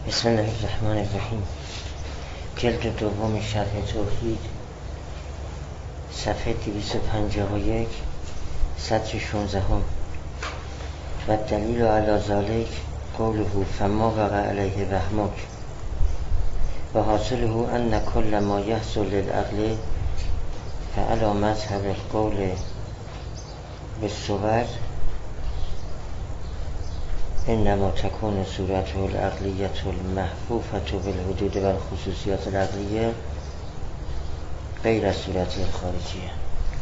بسم الله الرحمن الرحیم. جلد دوم شرح توحید، صفحه 251، سطر 16. و دلیل علی ذلک قوله فما وقع علیه وهمک و حاصله ان کل ما یحصل للعقل فعلی مذهب القول بالصور انما تكون صورته العقلیه المحفوفه بالحدود و الخصوصیات العقلیه غیر از صورته الخارجیه.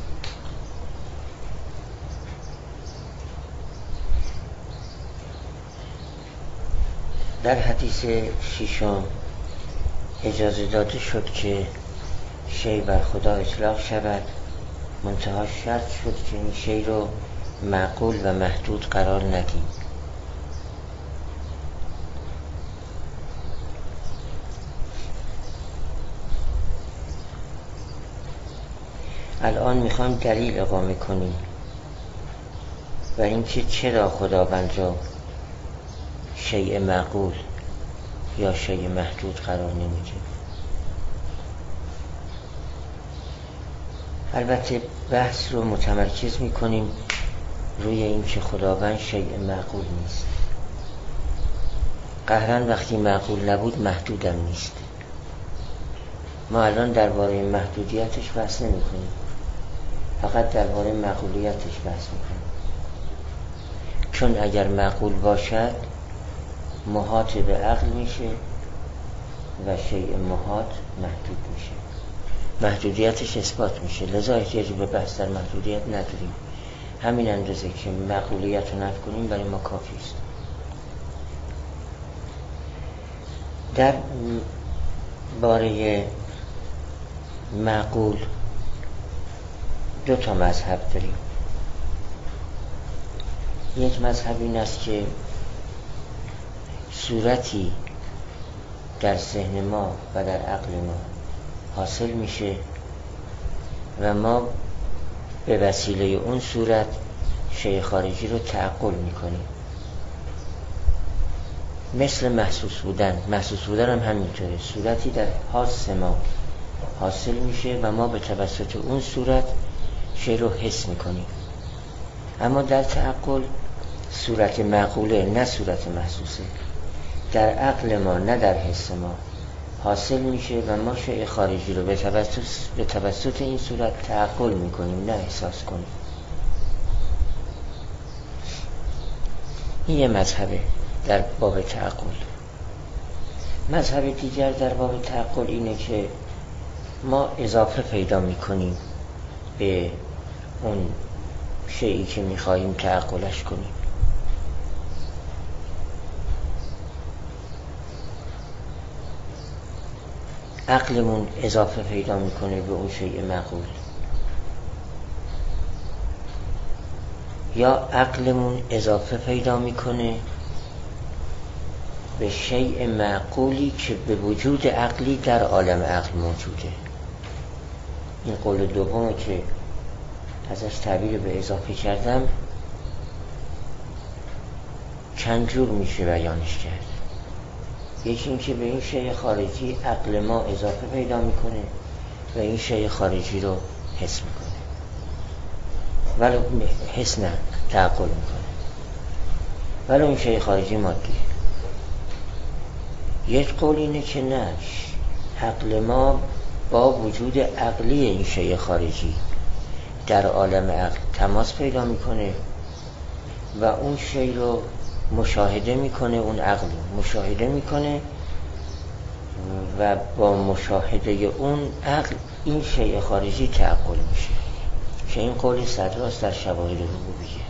در حدیث ششم اجازه داده شد که شی بر خدا اطلاق شود، منتها شرط شد که این شی رو معقول و محدود قرار ندیم. الان میخوایم دلیل اقامه کنیم و اینکه چرا خداوند را شیء معقول یا شیء محدود قرار نمیدیم. البته بحث رو متمرکز میکنیم روی اینکه خداوند شیء معقول نیست. قهرن وقتی معقول نبود محدودم نیست. ما الان درباره محدودیتش بحث نمی کنیم، فقط درباره معقولیتش بحث میکنیم. چون اگر معقول باشد محاط به عقل میشه و شیء محاط محدود میشه، محدودیتش اثبات میشه، لذا احتیاجی به بحث در محدودیت نداریم. همین اندازه که معقولیت رو نفی کنیم برای ما کافی است. در باره معقول دو تا مذهب داریم. یک مذهب این است که صورتی در ذهن ما و در عقل ما حاصل میشه و ما به وسیله اون صورت شیء خارجی رو تعقل میکنیم، مثل محسوس بودن. محسوس بودن هم همینطوره، صورتی در حاس ما حاصل میشه و ما به توسط اون صورت شیء رو حس میکنیم. اما در تعقل صورت معقوله نه صورت محسوسه، در عقل ما نه در حس ما حاصل میشه و ما شیء خارجی رو به توسط این صورت تعقل میکنیم نه احساس کنیم. این یه مذهبه در باب تعقل. مذهب دیگر در باب تعقل اینه که ما اضافه پیدا میکنیم به اون شیئی که میخواییم تعقلش کنیم. عقلمون اضافه پیدا میکنه به اون شیء معقول، یا عقلمون اضافه پیدا میکنه به شیء معقولی که به وجود عقلی در عالم عقل موجوده. این قول دومه که ازش تعبیر به اضافه کردم چند جور میشه بیانش کرد. یکی این که به این شیء خارجی عقل ما اضافه پیدا میکنه و این شیء خارجی رو حس میکنه، ولو حس نه تعقل میکنه، ولو این شیء خارجی مادیه. یک قول اینه که نه، عقل ما با وجود عقلی این شیء خارجی در عالم عقل تماس پیدا میکنه و اون شیء رو مشاهده میکنه، اون عقل مشاهده میکنه و با مشاهده اون عقل این شیء خارجی تعقل میشه، که این قول صدراست در شواهد ربوبیه.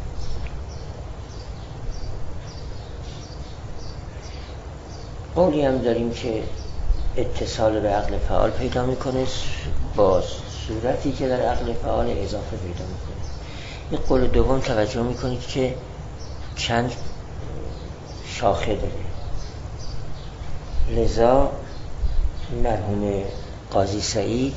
قولی هم داریم که اتصال به عقل فعال پیدا میکنه با صورتی که در عقل فعال اضافه پیدا میکنه. این قول دوم توجه میکنید که چند شاخه داره. لذا مرحوم قاضی سعید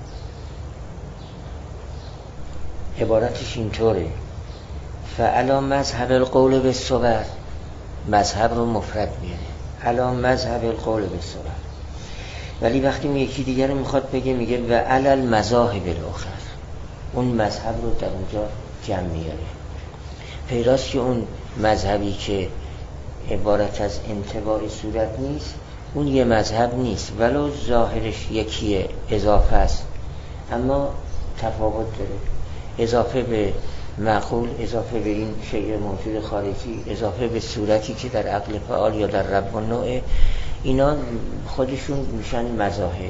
عبارتش اینطوره: فعلا مذهب القول بالصور، مذهب رو مفرد میاره، علی مذهب القول بالصورت. ولی وقتی یکی دیگر رو میخواد بگه میگه و علی المذاهب الاخر، اون مذهب رو در اونجا جمع میاره. پیداست که اون مذهبی که عبارت از انطباع صورت نیست اون یه مذهب نیست، ولو ظاهرش یکیه، اضافه است، اما تفاوت داره. اضافه به معقول، اضافه به این شیء موجود خارجی، اضافه به صورتی که در عقل فعال یا در رب النوع، اینا خودشون میشن مذاهب.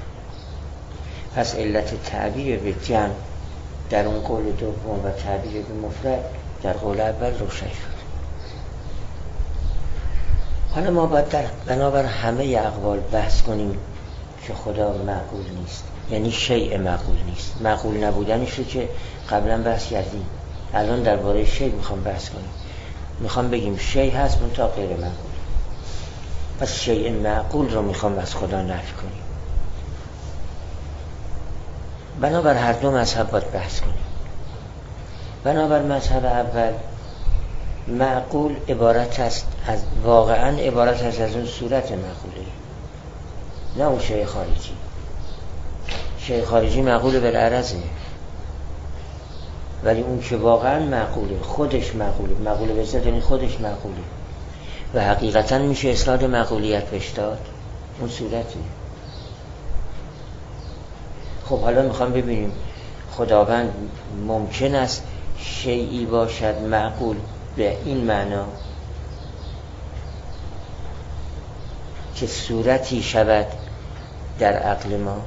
پس علت تعبیر به جمع در اون قول دوم و تعبیر به مفرد در قول اول روشن شد. حالا ما باید بنابر همه اقوال بحث کنیم که خدا معقول نیست، یعنی شیء معقول نیست. معقول نبودنش رو که قبلا بحث کردیم، الان درباره شیء میخوام بحث کنیم. میخوام بگیم شیء هست منتها غیر معقول. پس شیء معقول رو میخوام از خدا نفی کنیم. بنابر هر دو مذهب باید بحث کنیم. بنابر مذهب اول، معقول عبارت است از، واقعا عبارت است از اون صورت معقوله، نه اون شیء خارجی. شیء خارجی معقول بالعرضه، ولی اون که واقعا معقوله، خودش معقوله، معقوله به ذات یعنی خودش معقوله و حقیقتا میشه اسناد معقولیت بهش داد، اون صورتی. خب حالا میخوام ببینیم خداوند ممکن است شیئی باشد معقول به این معنا که صورتی شود در عقل ما.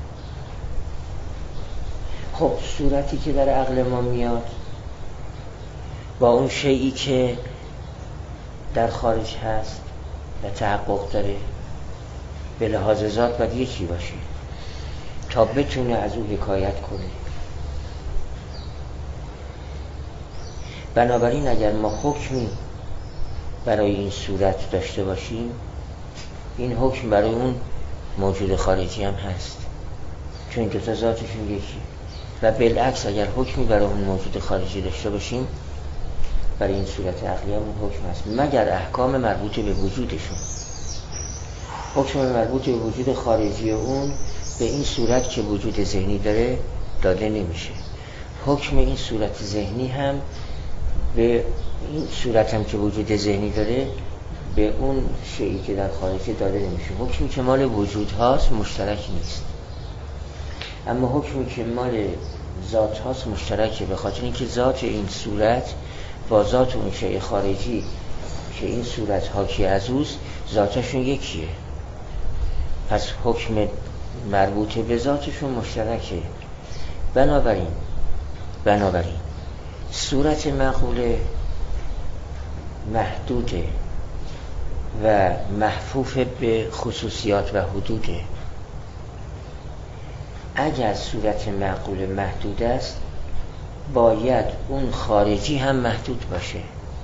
خب صورتی که در عقل ما میاد با اون شیئی که در خارج هست و تحقق داره به لحاظ ذات باید یکی باشه تا بتونه از اون حکایت کنه. بنابراین اگر ما حکمی برای این صورت داشته باشیم، این حکم برای اون موجود خارجی هم هست، چون این دوتا ذاتشون یکی. و بالعکس اگر حکمی برای اون موجود خارجی داشته باشیم، برای این صورت عقلی هم اون حکم هست، مگر احکام مربوط به وجودشون. حکم مربوط به وجود خارجی اون به این صورت که وجود ذهنی داره داده نمیشه. حکم این صورت ذهنی هم به این صورت هم که وجود ذهنی داره به اون شیئی که در خارجی داده نمیشه. حکمی که مال وجود هاست مشترک نیست، اما حکمی که مال ذات هاست مشترکه، به خاطر اینکه ذات این صورت با ذات اون شیء خارجی که این صورت حاکی از اوست ذاتشون یکیه. پس حکم مربوط به ذاتشون مشترکه. بنابراین صورت معقوله محدوده و محفوف به خصوصیات و حدوده. اگر صورت معقوله محدود است باید اون خارجی هم محدود باشه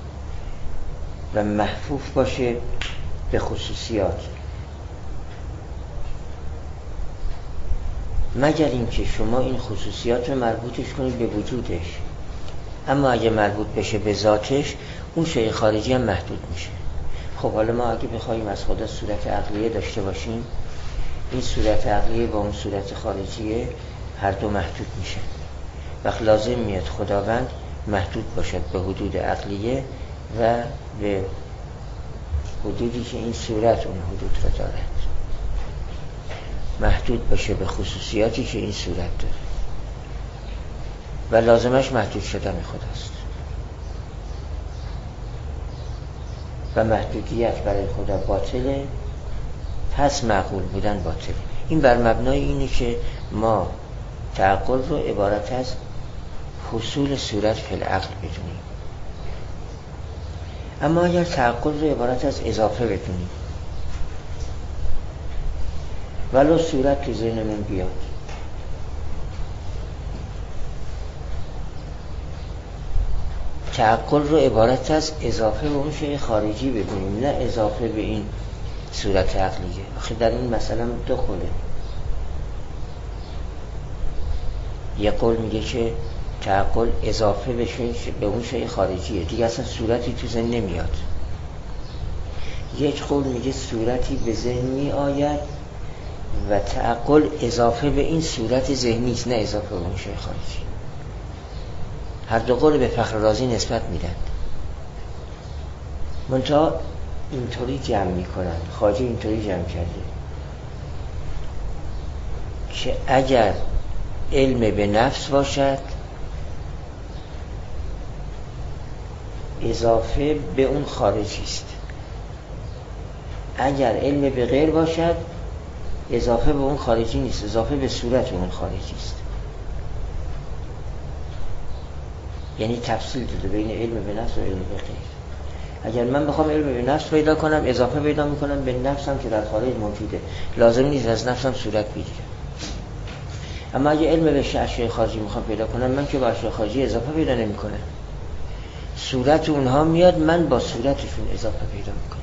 و محفوف باشه به خصوصیات، مگر اینکه شما این خصوصیات رو مربوطش کنید به وجودش. اما اگه مربوط بشه به ذاتش اون شیء خارجی هم محدود میشه. خب حالا ما اگه بخوایم از خدا صورت عقلیه داشته باشیم، این صورت عقلیه با اون صورت خارجیه هر دو محدود میشه. وقت لازم میاد خداوند محدود باشد به حدود عقلیه و به حدودی که این صورت اون حدود را دارد، محدود باشه به خصوصیاتی که این صورت داره و لازمش محدود شدن خداست. و محدودیت برای خدا باطله، پس معقول بودن باطله. این بر مبنای اینه که ما تعقل رو عبارت از حصول صورت فی العقل بدونیم. اما اگر تعقل رو عبارت از اضافه بدونیم، ولو صورت تو ذهنمون بیاد، تعقل رو عبارت از اضافه به اون شیء خارجی بدونیم، نه اضافه به این صورت عقلیه. آخه در این مثلا دو قوله. یه قول میگه که تعقل اضافه به اون شیء خارجیه، دیگه اصلا صورتی تو ذهن نمیاد. یک قول میگه صورتی به ذهن می آید و تعقل اضافه به این صورت ذهنی است، نه اضافه به اون شیء خارجی. هر دو قول به فخر رازی نسبت میدن، منتها اینطوری جمع میکنن. خواجه اینطوری جمع کرده که اگر علم به نفس باشد اضافه به اون خارجی است، اگر علم به غیر باشد اضافه به اون خارجی نیست، اضافه به صورت اون خارجی است. یعنی تفصیل داده بین علم به نفس و علم به غیر. اگر من بخوام علم به نفس پیدا کنم اضافه پیدا میکنم به نفسم که در خارج موجوده، لازم نیست از نفسم صورت بگیرم. اما اگه علم به اشیاء خارجی میخوام پیدا کنم، من که با اشیاء خارجی اضافه پیدا نمیکنم، صورت اونها میاد، من با صورتشون اضافه پیدا میکنم.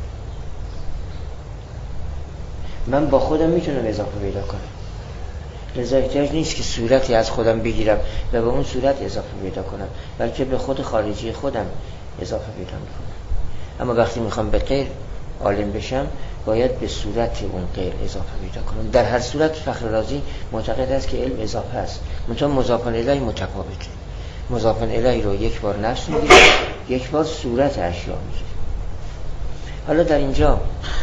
من با خودم میتونم اضافه پیدا کنم، لذا احتیاج نیست که صورتی از خودم بگیرم و به اون صورت اضافه پیدا کنم، بلکه به خود خارجی خودم اضافه پیدا میکنم. اما وقتی میخوام به غیر عالم بشم باید به صورت اون غیر اضافه پیدا کنم. در هر صورت فخر رازی معتقد است که علم اضافه است، منتها مضاف الیه متفاوته. مضاف الیه رو یک بار نفس میگیره، یک بار صورت اشیا میگیره. حالا در اینجا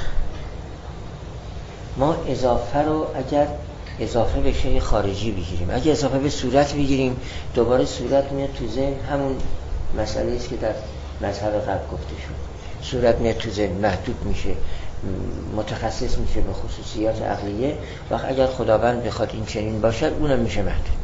ما اضافه رو اگر اضافه به شیء خارجی بگیریم، اگر اضافه به صورت بگیریم، دوباره صورت میاد تو ذهن، همون مسئله است که در مذهب قبل گفته شد. صورت میاد تو ذهن، محدود میشه، متخصص میشه به خصوصیات عقلیه. وقت اگر خداوند بخواد این چنین باشد اونم میشه محدود.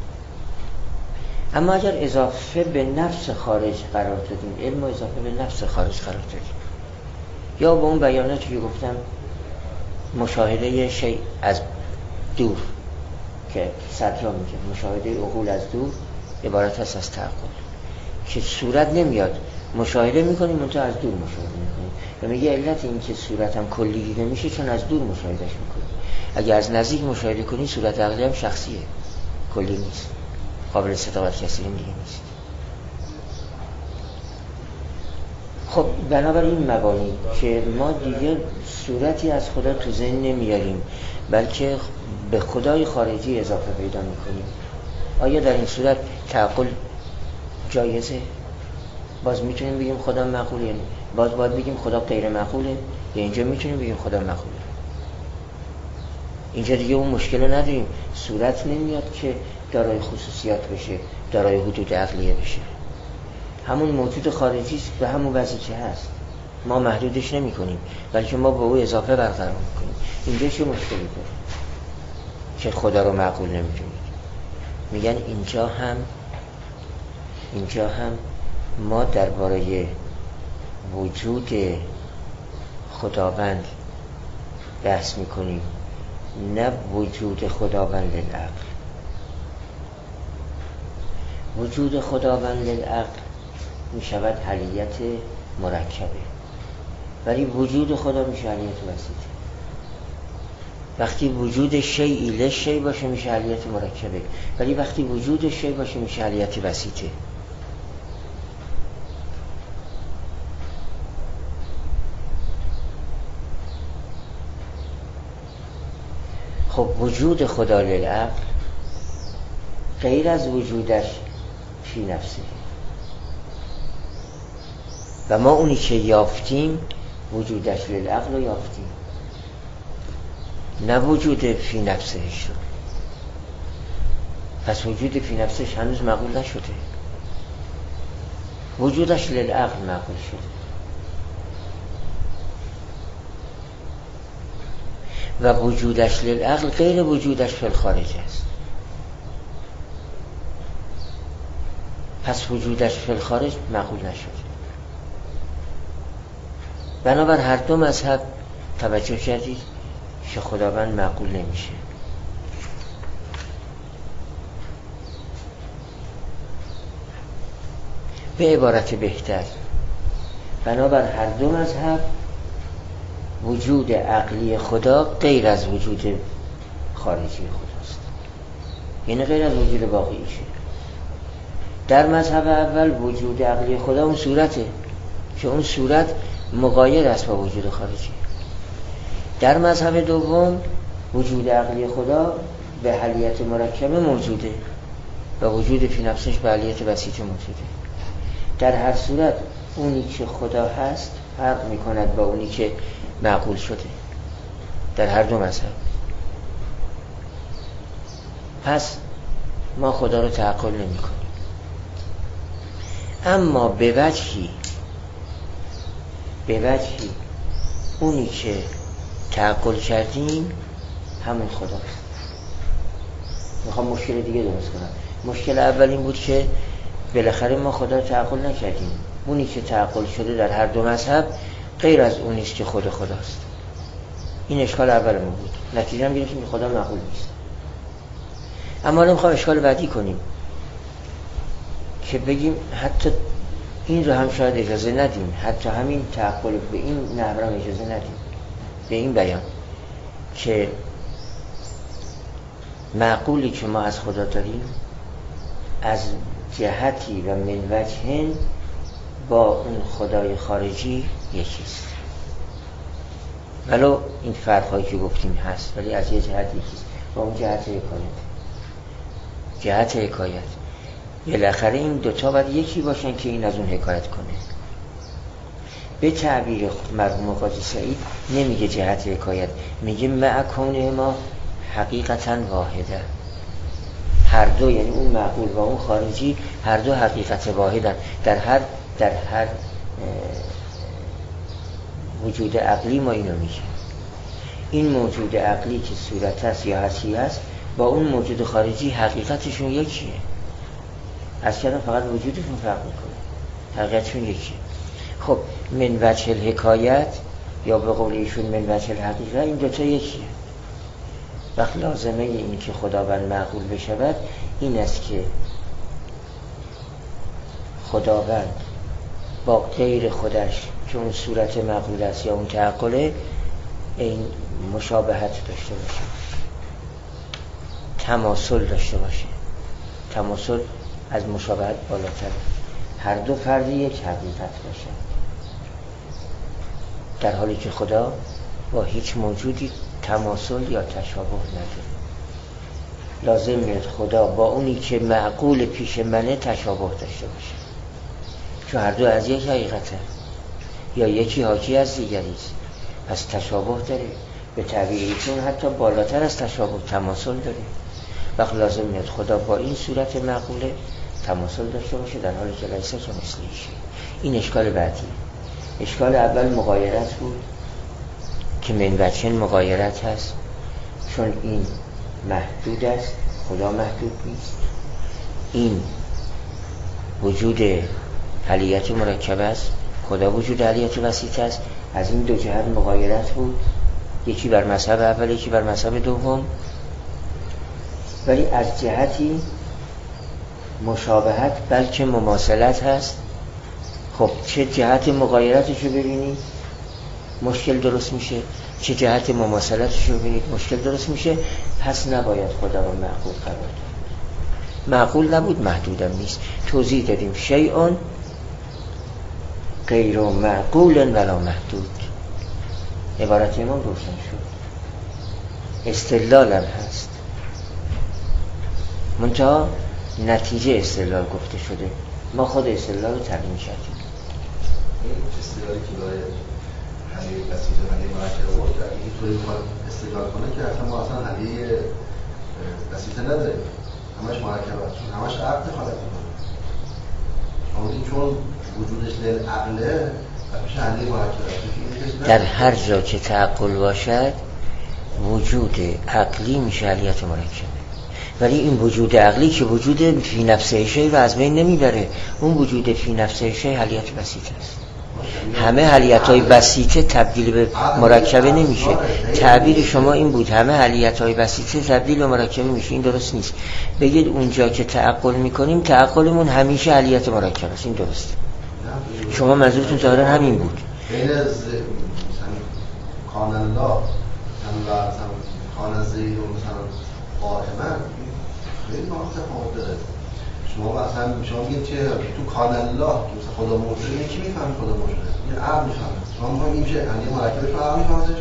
اما اگر اضافه به نفس خارج قرار دادیم، علم اضافه به نفس خارج قرار دادیم، یا به اون بیاناتی که گفتم مشاهده شیء از دور که صدرا میگه مشاهده عقول از دور عبارت هست از تعقل، که صورت نمیاد، مشاهده میکنیم منتها از دور مشاهده میکنیم. و میگه علت این که صورت هم کلی دیده میشه چون از دور مشاهدهش میکنیم. اگر از نزدیک مشاهده کنی صورت عقلی هم شخصیه، کلی نیست، قابل صداقت کسی دیگه نیست. خب بنابراین مبانی که ما دیگه صورتی از خدا تو ذهن نمیاریم، بلکه به خدای خارجی اضافه پیدا میکنیم. آیا در این صورت تعقل جایزه؟ باز میتونیم بگیم خدا معقوله؟ یعنی باز باید بگیم خدا غیر معقوله؟ یا اینجا میتونیم بگیم خدا معقوله؟ اینجا دیگه اون مشکل نداریم، صورت نمیاد که دارای خصوصیات بشه، دارای حدود عقلیه بشه، همون موجود خارجی است به همون وضعی هست، ما محدودش نمی کنیم بلکه ما با او اضافه برقرار میکنیم. اینجا چه مشکلی داره که خدا رو معقول نمیدونید؟ میگن اینجا هم ما درباره وجود خداوند بحث میکنیم، نه وجود خداوند للعقل. وجود خداوند للعقل میشود حلیت مرکبه، ولی وجود خدا میشه حلیت وسیطه. وقتی وجود شیئی لشیء باشه میشه حلیت مرکبه، ولی وقتی وجود شیء باشه میشه حلیت وسیطه. خب وجود خدا للعقل غیر از وجودش فی نفسه، و ما اونی که یافتیم وجودش للعقل رو یافتیم، نه وجود فی نفسهش رو. پس وجود فی نفسش هنوز معقول نشده، وجودش للعقل معقول شده. و وجودش للعقل غیر وجودش فی الخارج است. پس وجودش فی الخارج معقول نشده. بنابر هر دو مذهب توجه کردید که خداوند معقول نمیشه. به عبارت بهتر، بنابر هر دو مذهب وجود عقلی خدا غیر از وجود خارجی خداست، یعنی غیر از وجود واقعیشه. در مذهب اول وجود عقلی خدا اون صورته که اون صورت مغایر است با وجود خارجی. در مذهب دوم وجود عقلی خدا به حلیت مرکبه موجوده و وجود فی نفسش به حلیت بسیطه موجوده. در هر صورت اونی که خدا هست فرق میکند با اونی که معقول شده در هر دو مذهب. پس ما خدا رو تعقل نمی کنیم، اما به وجهی اونی که تعقل کردیم همون خداست. میخوام مشکل دیگه درست کنم. مشکل اول این بود که بالاخره ما خدا رو تعقل نکردیم. اونی که تعقل شده در هر دو مذهب غیر از اونیست که خود خداست. این اشکال اول ما بود. نتیجه هم گرفتیم که خدا معقول نیست. اما الان میخوام اشکال بعدی کنیم که بگیم حتی این رو هم شاید اجازه ندیم، حتی همین تعقل به این نحو هم اجازه ندیم، به این بیان که معقولی که ما از خدا داریم از جهتی و من وجهن با اون خدای خارجی یکیست، ولو این فرق‌هایی که گفتیم هست، ولی از یه جهت یکیست، با اون جهت حکایت. بالاخره این دوتا باید یکی باشن که این از اون حکایت کنه. به تعبیر مرحوم قاضی سعید نمیگه جهت حکایت، میگه مع کونه ما حقیقتا واحده. هر دو، یعنی اون معقول و اون خارجی، هر دو حقیقت واحدن. در هر وجود عقلی ما اینو میگه. این موجود عقلی که صورت است یا هستی است با اون موجود خارجی حقیقتشون یکیه. از کردن فقط وجودشون فرق میکنه، حقیقتشون یکیه. خب من وجه الحکایت یا به قول ایشون من وجه الحقیقه، این دوتا یکیه. وقت لازمه این که خداوند معقول بشود این است که خداوند با غیر خودش که اون صورت معقول است یا اون تعقله این مشابهت داشته باشه، تماثل داشته باشه. تماثل از مشابهت بالاتر، هر دو فرد یک حقیقت باشه، در حالی که خدا با هیچ موجودی تماثل یا تشابه نداره. لازم میاد خدا با اونی که معقول پیش منه تشابه داشته باشه، چون هر دو از یک حقیقته یا یکی حاکی از دیگریست، پس تشابه داره. به تعبیر ایشون حتی بالاتر از تشابه تماثل داره. وقت لازم میاد خدا با این صورت معقوله تماثل داشته باشه، در حالی که لیسه که مثلیشه. این اشکال بعدی. اشکال اول مغایرت بود که من وجهن مغایرت هست، چون این محدود است، خدا محدود نیست. این وجود حلیت مرکب است، خدا وجود حلیت وسیط است. از این دو جهت مغایرت بود، یکی بر مذهب اول یکی بر مذهب دوم. ولی از جهتی مشابهت بلکه مماثلت هست. خب چه جهت مغایرتش رو ببینید مشکل درست میشه، چه جهت مماثلتش رو ببینید مشکل درست میشه. پس نباید خدا رو معقول قرار داد. معقول نبود، محدودم نیست. توضیح دادیم شیء غیر معقول ولا محدود. عبارت امام روشن شد. استدلالم هست، منتها نتیجه استدلال گفته شده، ما خود استدلال رو تبیین کردیم. این استدلالی که برای حلیه بسیط و حلیه مرکب بود اینطوری میخواد استدلال کنه که اصلا ما اصلا حلیه بسیطه نداریم، همش مرکب هست، چون همش عقل خالق میکنه. این چون وجودش للعقله و پیش حلیه مرکب هست. در هر جا که تعقل باشد وجود عقلی میشه حلیت مرکبه، ولی این وجود عقلی که وجود فی نفسه شیء رو از بین نمیبره. اون وجود فی نفسه شیء حلیت بسیطه است. همه حلیت‌های بسیطه تبدیل به مرکبه نمیشه. تعبیر شما این بود همه حلیت‌های بسیطه تبدیل به مرکبه میشه. این درست نیست. بگید اونجا که تعقل میکنیم تعقلمون همیشه حلیت مرکبه است. این درسته. شما منظورتون ظاهرا همین بود. بین کان الله کان زید و مثلا قائما خیلی تفاوت داره. شما مثلا میگید که تو کان الله که مثلا خدا موجوده، این کی میفهمه خدا موجوده؟ این عقل میفهمه. شما میگید این میشه علی مرکبه تو عقل میفهمه.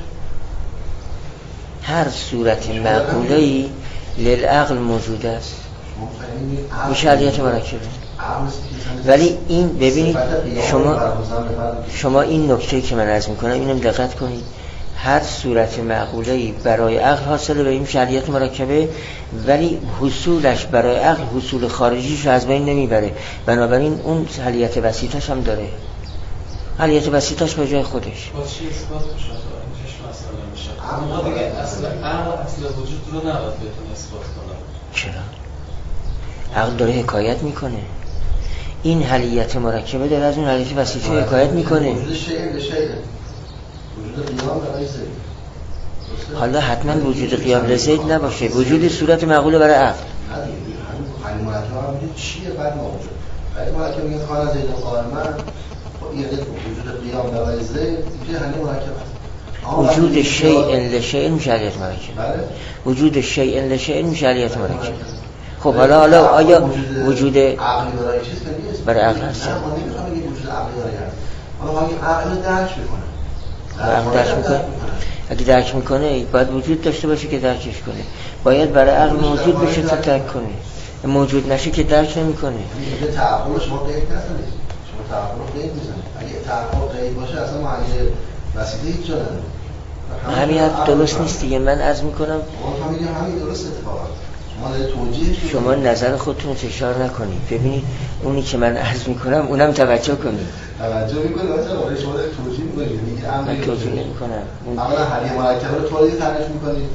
هر صورت معقوله‌ای للعقل موجود است، میشه علیت مرکبه. ولی این ببینید شما این نکته که من عرض میکنم اینم دقت کنید، هر صورت معقوله‌ای برای عقل حاصله به این میشه علیت مرکبه، ولی حصولش برای عقل حصول خارجیش رو از بین نمیبره، بنابراین اون علیت وسیطش هم داره، علیت وسیطش به جای خودش. با چی اثبات میشه؟ اما دیگه اصل وجود رو نباید بهتون اثبات کنم. چرا؟ عقل داره حکایت میکنه، این حلیت مرکبه داره از اون حلیت وسیطه حکایت میکنه. وجود شیء به شیء، وجود قیام برای زید. حالا حتما وجود قیام لزید نباشه، وجود صورت معقوله برای عقل. همین مرکبه هم میگه چیه بعد موجود. بعد مرکبه میگه خانه زید قائما، این وجود قیام برای زید میشه همین مرکبه. وجود شیء لشیء میشه علیت مرکبه. بله. وجود شیء لشیء میشه علیت مرکبه. خب حالا آیا وجود عقلی برای چیز که نیست؟ برای عقل هست؟ نه ما نمیخوام بگیم وجود عقلی برای هست. ما میگیم عقل درک میکنه. عقل درک میکنه. اگه درک میکنه باید وجود داشته باشه که درکش کنه. باید برای عقل موجود بشه تا درک کنه. موجود نشه که درک نمیکنه. میگه تعقل شما قید نزنید. شما تعقل قید میزنید. اگه تعقل قید باشه اصلا معنی وسیله هیچ جا نداره. همین درست نیست دیگه. من عرض میکنم ما میگیم همین درست اتفاقا. شما نظر خودتون رو تکرار نکنید. ببینید اونی که من عرض میکنم اونم توجه کنید. توجه میکنید واسه شما دارید توجیه میکنید. من توجیه نمیکنم. اولا حلیه مرکبه رو طوری تعریف میکنید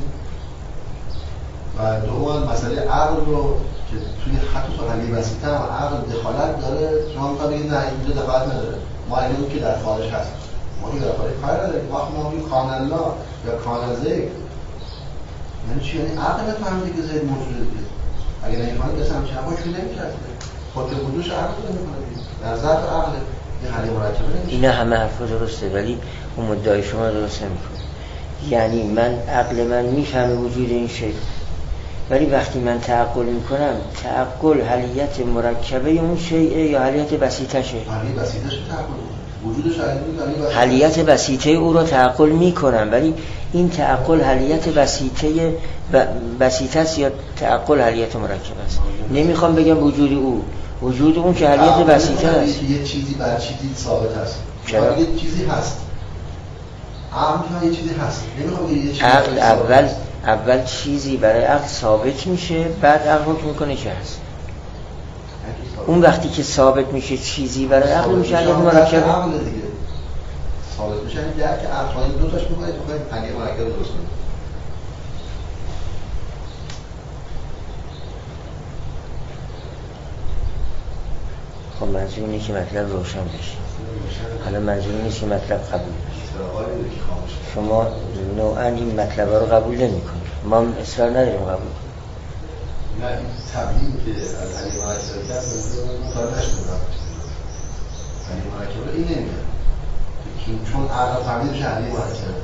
و دوم مسئله عقل رو که توی حتی تو حلیه وسیطه هم عقل دخالت داره. شما میخواید بگید نه اینجا دخالت نداره، ما اون که در خارج هست، ما که در خارج کار نداریم. وقتی ما میگیم کان الله یا کان زید یعنی چی؟ یعنی عقل نفهمده که زید موجوده دیگه. اگه نمیفهمید مثلا چه باشه نمی‌کرد. خود وجودش عقل نمی‌کنه. در ذات عقل این حلیه مرکبه نمیشه. اینا همه حرفا درسته ولی اون مدعای شما درست نمی‌کنه. یعنی من عقل من میفهمه وجود این شی، ولی وقتی من تعقل میکنم تعقل حلیت مرکبه اون شیء یا حلیت بسیطشه؟ حلیت بسیطش تعقل وجودش حلیت بسیطه او رو تعقل میکنم، ولی این تعقل حلیت بسیطه است یا تعقل حلیت مرکبه است؟ نمیخوام بگم وجود او، وجود اون که حلیت بسیطه است. یه چیزی بر چیزی ثابت است. چرا؟ یه چیزی هست. عقل یه چیزی هست. نمیخوام بگم یه چیزی. عقل اول چیزی برای عقل ثابت میشه، بعد عقل حکم میکنه چه هست. اون وقتی که ثابت میشه چیزی برای عقل میشه حلیت مرکبه. عقل دیگه ثابت میشه این درک عقل دو تاش میکنه تو حلیت مرکبه درست کنه. خب منظور اینه که مطلب روشن بشه. حالا منظور نیست که مطلب قبول بشه. شما نوعا این مطلب رو قبول نمی کنید، ما اصرار نداریم قبول کنیم. نه این تبیین که از حلیه مرکبه کرد مطالعهش میکنم. حلیه مرکبه این نمیاد چون عقل فهمید میشه حلیه مرکبه.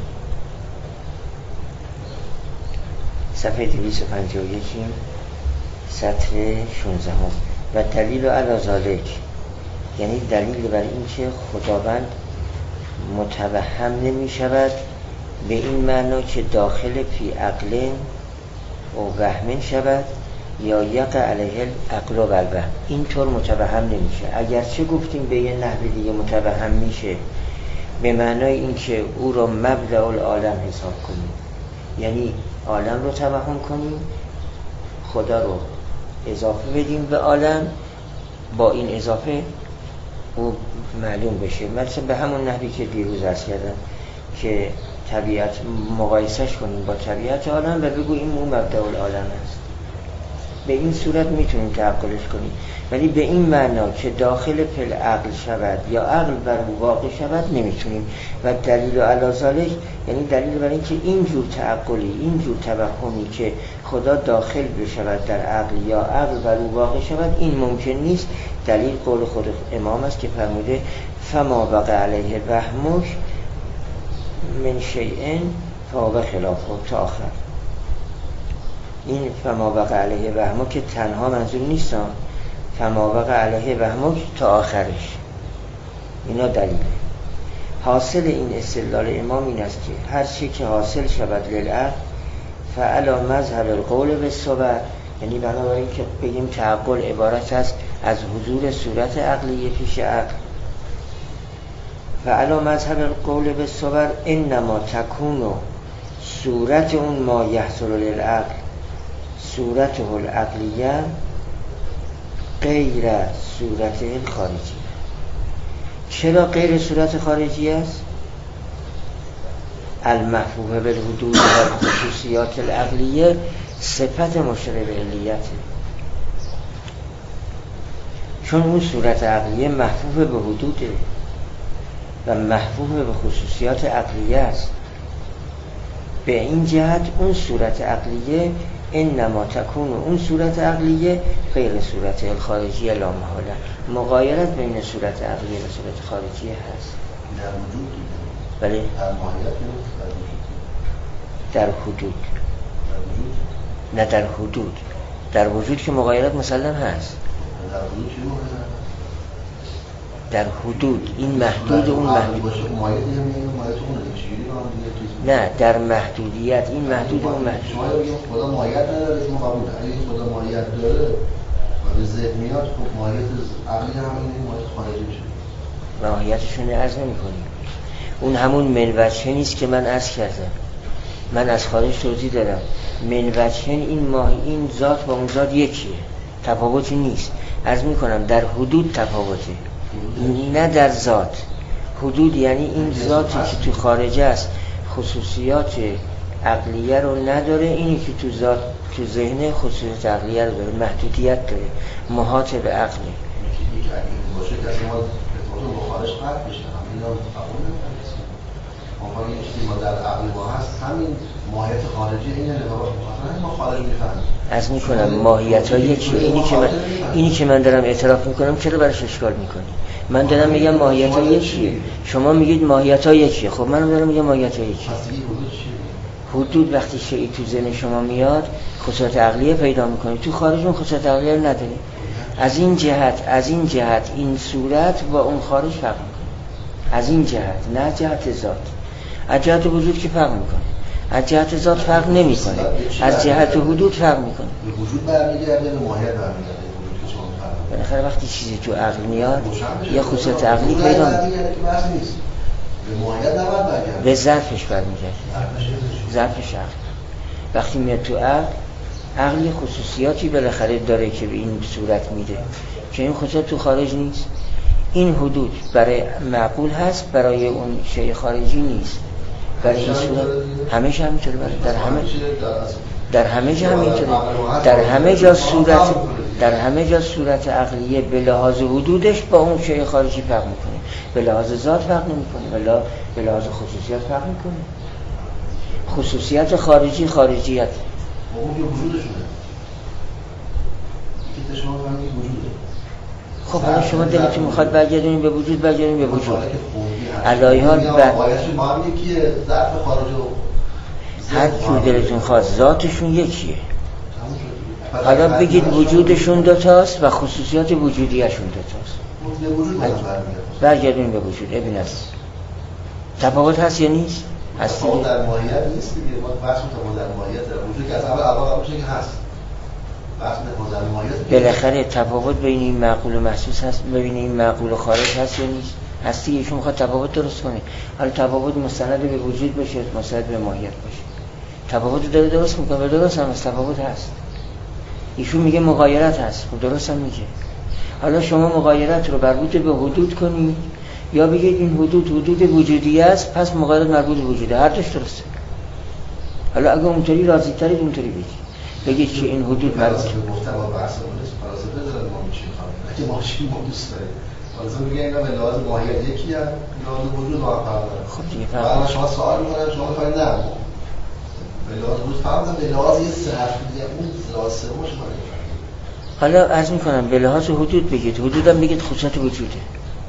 صفحه 251 سطر 16 و دلیل علی ذالک، یعنی دلیل بر این که خداوند متوهم نمی شود به این معنا که داخل فی عقل و وهم شود یا یقع علیه العقل و الوهم، اینطور متوهم نمیشه. اگرچه گفتیم به یه نحو دیگه متوهم میشه به معنای این که او را مبدأ العالم حساب کنیم، یعنی عالم رو توهم کنیم، خدا رو اضافه بدیم به عالم، با این اضافه او معلوم بشه. مثلا به همون نحوی که دیروز عرض کردم که طبیعت مقایسش کنیم با طبیعت عالم و بگوییم اون مبدأ العالم است. به این صورت میتونیم تعقلش کنیم، ولی به این معنا که داخل فل عقل شود یا عقل بر او واقع شود نمیتونیم. و دلیل علی ذالک یعنی دلیل بر این که اینجور تعقلی، اینجور توهمی که خدا داخل بشود در عقل یا عقل بر او واقع شود این ممکن نیست. دلیل قول خود امام است که فرموده فما وقع علیه وهمک من شیء فهو خلافه تا آخر. این فما وقع علیه وهمک که تنها منظور نیست، فما وقع علیه وهمک تا آخرش. اینا دلیله. حاصل این استدلال امام این است که هر چی که حاصل شود للعقل فعلا مذهب القول بالصور، یعنی بنابراین که بگیم تعقل عبارت است از حضور صورت عقلیه پیش عقل. فعلا مذهب القول بالصور انما تکون صورت اون ما یحصل للعقل صورته العقلیه غیر صورت خارجی. چرا غیر صورت خارجی است؟ المحفوظ بالحدود و خصوصیات العقلیه صفت مشترک به علیته، چون اون صورت عقلیه محفوظ به حدوده و محفوظ به خصوصیات عقلیه است. به این جهت اون صورت عقلیه انما تکون، اون صورت عقلیه غیر صورت خارجی لا محاله. مغایرت بین صورت عقلیه و صورت خارجی هست در وجود، ولی در ماهیت در حدود، نه در حدود. در وجود که مغایرت مسلم هست، در وجود چی مغایرت؟ در حدود این محدود اون محدود باشه ماهیت یعنی ماهیت اون چیزی نه در محدودیت این محدود اون محدود. شما بگیم خدا ماهیت نداره اسم قبول. اگه خدا ماهیت داره و به ذهن میاد خب ماهیت عقلی همین ماهیت خارجی میشه. ماهیتشون عرض نمی‌کنیم. اون همون منوچه نیست که من عرض کردم. من از خارج توضیح دادم. منوچه این ذات با اون ذات یکیه. تفاوتی نیست. عرض می‌کنم در حدود تفاوته. نه در ذات. حدود یعنی این ذاتی که تو خارج است خصوصیات عقلیه رو نداره، اینی که تو ذات تو ذهن خصوصیات عقلیه رو داره، محدودیت داره، محاط به عقله. یک عقلی باشه که از ما ارتباط با خارج قطع بشه، همین رو قبول نمی‌کنیم. ما این چیزی ما در عقل ما هست همین ماهیت خارجی اینه رقابت می‌کنه، ما خارج می‌فهمیم. از می‌کنم ماهیت‌ها یکیه. اینی که من دارم اعتراف می‌کنم چرا براش اشکال می‌کنی؟ من دارم میگم ماهیت‌ها یکیه، شما میگید ماهیت‌ها یکیه. خب منم دارم میگم ماهیت‌ها یکیه. حدود وقتی شیئی تو ذهن شما میاد خصوصیات عقلیه پیدا می‌کنه، تو خارج اون خصوصیات عقلیه رو نداره. از این جهت این صورت با اون خارج فرق می‌کنه. از این جهت، نه جهت ذات. از جهت وجود که فرق می‌کنه، از جهت ذات فرق نمی‌کنه، از جهت حدود فرق می‌کنه. به وجود برمیگرده، به ماهیت برمیگرده. بالاخره وقتی چیزی تو عقل میاد یه خصوصیت عقلی پیدا می‌کنه. به ماهیت نباید برگرده، به ظرفش برمیگرده. ظرفش عقل. وقتی میاد تو عقل خصوصیاتی بالاخره داره که به این صورت میده که این خصوصیت تو خارج نیست. این حدود برای معقول هست، برای اون شیء خارجی نیست. برای این صورت همیشه همینطوره. در همه جا همینطوره. در همه جا صورت عقلیه به لحاظ حدودش با اون شیء خارجی فرق میکنه، به لحاظ ذات فرق نمیکنه، به لحاظ خصوصیات فرق میکنه. خصوصیات خارجیت اون که وجودشونه که شما همین وجوده. خب حالا شما دلتون میخواد برگردونیم به وجود، برگردونیم به وجود. علایه حال ما هم یکیه، ظرف خارج و هر جور دلتون خواست ذاتشون یکیه. حالا بگید وجودشون دوتاست و خصوصیات وجودیشون دوتاست. به وجود برگردونیم به وجود. ببین است تفاوت هست یا نیست؟ هست. تفاوت در ماهیت نیست دیگه. ما بحث تفاوت در ماهیت در وجود که از اول که هست. بحث تفاوت در ماهیت بالاخره تفاوت بین این معقول و محسوس هست، بین این معقول و خارج هست یا نیست؟ هست دیگه. ایشون میخواد تفاوت درست کنه. حالا تفاوت مستند به وجود باشه، مستند به ماهیت باشه. تفاوت داره درست میکنه، درست هم است، تفاوت هست. ایشون میگه مغایرت هست، خب درست هم میگه. حالا شما مغایرت رو مربوط به حدود کنید یا بگید این حدود وجودی است، پس مغایرت مربوط به وجوده. هر دوش درسته. حالا اگه اونطوری راضی ترید اونطوری بگید که این حدود مربوط به محتوا بحث نیست. فلسفه داره ما میشیم خواهیم. اگه ماشین ما دوست داریم. فلسفه میگه اینا به لحاظ ماهیت یکی هست، لحاظ وجود با هم فرق داره. خب دیگه فرق. شما سوال می‌کنن شما می‌فهمید نه. به لحاظ وجود فرق داره، به لحاظ یه صرف دیگه اون لازمش مالی. حالا عرض میکنم به لحاظ حدود بگید، حدودم بگید خصوصیات وجوده.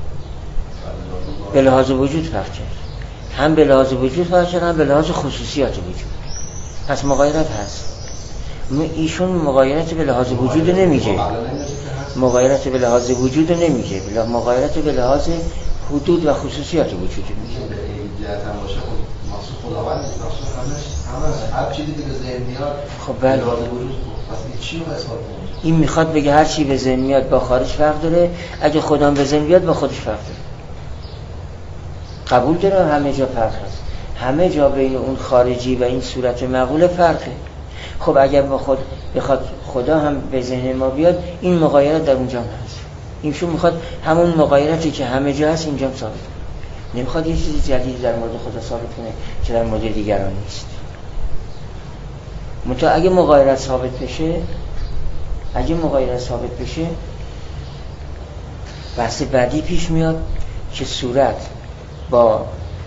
به لحاظ وجود فرق کرد. هم به لحاظ وجود فرق کرد، هم به لحاظ خصوصیات وجود. پس مغایرت هست. ایشون مغایرت به لحاظ وجود نمیگه. مغایرت به لحاظ وجود نمیگه، مغایرت به لحاظ حدود و خصوصیات وجود میگه. به این جهت هم باشه خب خداوند همه هر چیزی که به ذهن میاد خب بله به لحاظ وجود پس این چی رو اثبات کنه؟ این میخواد بگه هر چی به ذهن میاد با خارج فرق داره، اگه خدا به ذهن بیاد با خودش فرق داره. قبول داره همه جا فرق هست، همه جا بین اون خارجی و این صورت معقول فرقه. خب اگر بخواد خدا هم به ذهن ما بیاد، این مغایرت در اونجا هست. اینشون میخواد همون مغایرتی که همه جا هست اینجا ثابت کنه، نمیخواد یه چیز جدید در مورد خدا ثابت کنه که در مورد دیگران نیست. منتها اگه مغایرت ثابت بشه بحث بعدی پیش میاد که صورت با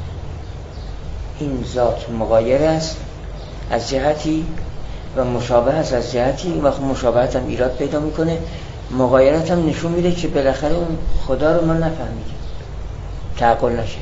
این ذات مغایر است از جهتی و مشابه است از جهتی. این وقت مشابهت هم ایراد پیدا میکنه، مغایرت هم نشون میده که بالاخره اون خدا رو ما نفهمیدیم، تعقل نشد،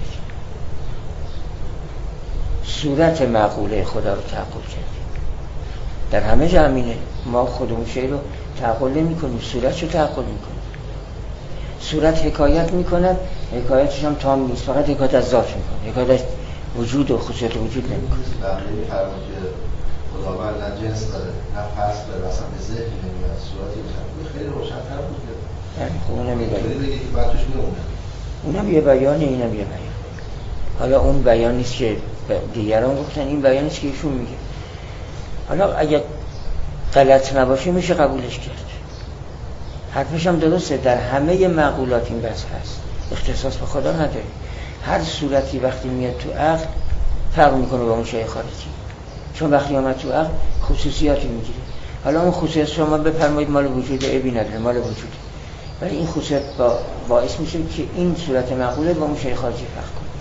صورت معقوله خدا رو تعقل کردیم. در همه جا همینه، ما خودمون شی رو تعقل نمی کنیم، صورت رو تعقل میکنیم. صورت حکایت میکند، حکایتش هم تام نیست، فقط حکایت از ذات میکنه، حکایت از وجود و خصوصیت وجود نمیکنه. بقیه میفرمون که خداوند نه جنس داره نه فصل داره، اصلا به ذهن نمیاد، صورتی میشه خیلی روشن‌تر بود که خب اونم یه بیان، بگید که بعد توش میمونه. اونم یه بیانه، اینم یه بیان. حالا اون بیان نیست که دیگران گفتن، این بیان نیست که ایشون میگه. حالا اگه غلط نباشه میشه قبولش کرد، حرفش هم درسته. در همه معقولات این بحث هست، اختصاص به خدا نداره. هر صورتی وقتی میاد تو عقل فرق میکنه با اون شیء خارجی، چون وقتی اومد تو عقل خصوصیاتی میگیره. حالا اون خصوصیات شما بفرمایید مال وجود عیبی نداره، مال وجود، ولی این خصوصیت باعث میشه که این صورت معقوله با اون شیء خارجی فرق کنه.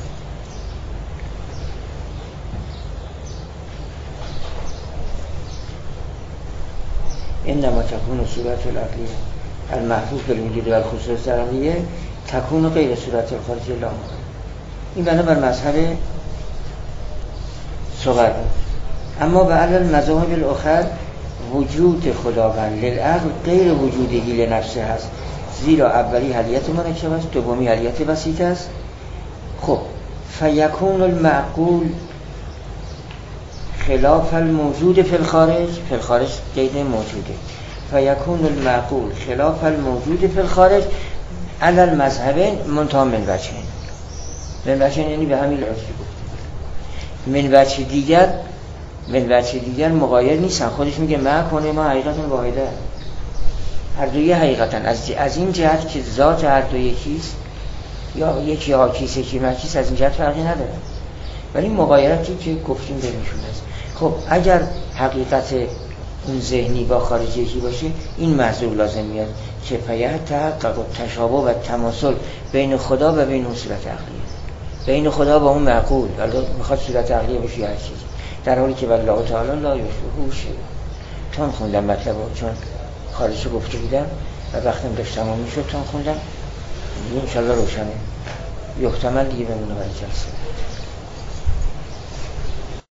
انما تكون صورت العقلیه المحفوظ بالوجود و الخصوص العقلیه تكون غیر صورت الخارجی لا. این بنا بر مذهب صغر. اما به علی المذاهب الاخر وجود خداوند للعقل غیر وجودی لنفسه هست، زیرا اولی حلیت مرکب است، دومی حلیت بسیط است. خب فیکون المعقول خلاف الموجود فی الخارج، فی الخارج قید موجوده، فیکون المعقول خلاف الموجود فی الخارج علی المذهبین منتهی من وجهین. من وجهین یعنی به همین لحاظ گفت. من وجه دیگر مغایر نیستن. خودش میگه ما کنه ما حقیقتا واحده، هر دوی حقیقتا از این جهت که ذات هر دو یکیست، یا یکی حاکیست یکی مکیست، از این جهت فرقی نداره. ولی مغایرتی که گفتیم بینشون است. خب اگر حقیقت اون ذهنی با خارجی یکی باشه، این محضور لازم میاد که پیه تحقق و تشابه و تماثل بین خدا و بین اون صورت عقلیه، بین خدا با اون معقول. حالا میخواد صورت عقلیه بشه هر چیز، در حالی که والله تعالی لا یشبهه شیء. تون خوندم مطلبو، چون خارجی گفته بودم و وقتم داشت تمام میشد، تون خوندم. ان شاء الله روشنه، یحتمل دیگه بمونه برای جلسه.